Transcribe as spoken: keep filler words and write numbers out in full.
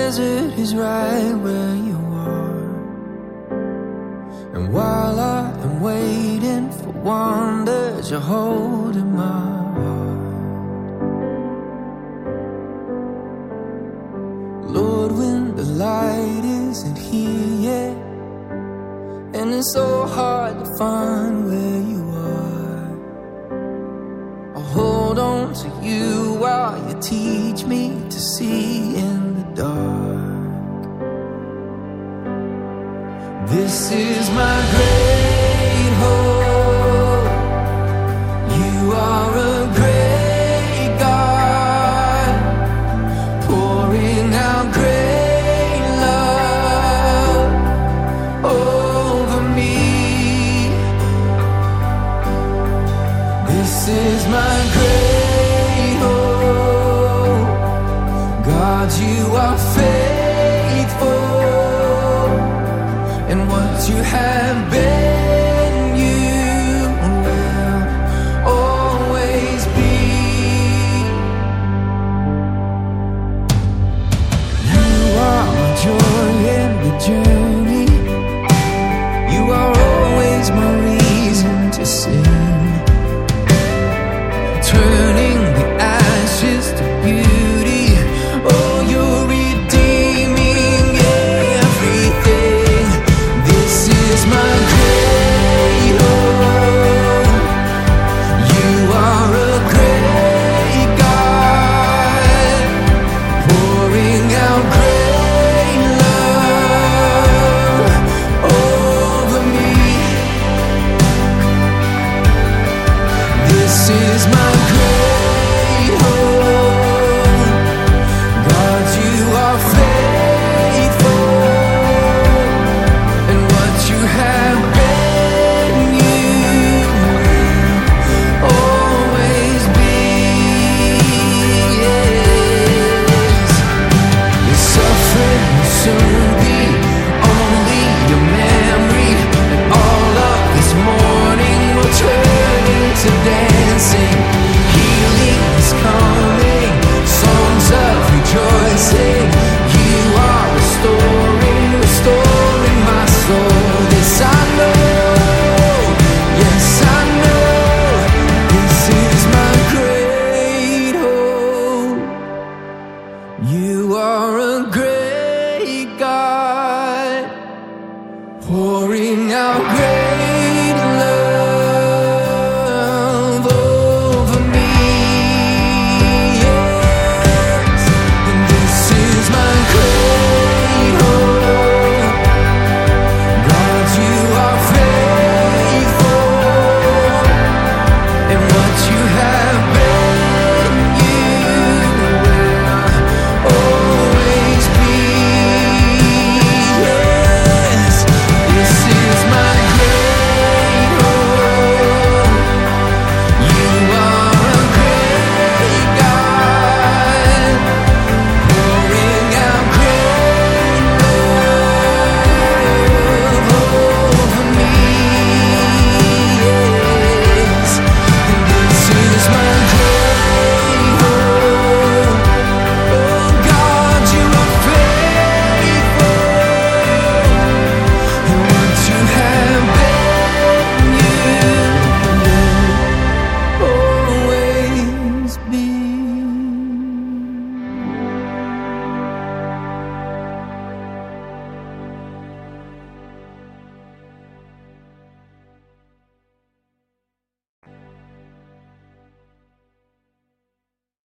desert is right where you are. And while I am waiting for wonders, you're holding my heart. Lord, when the light isn't here yet, and it's so hard to find where you are, I'll hold on to you while you teach me to see in the dark. This is my grace.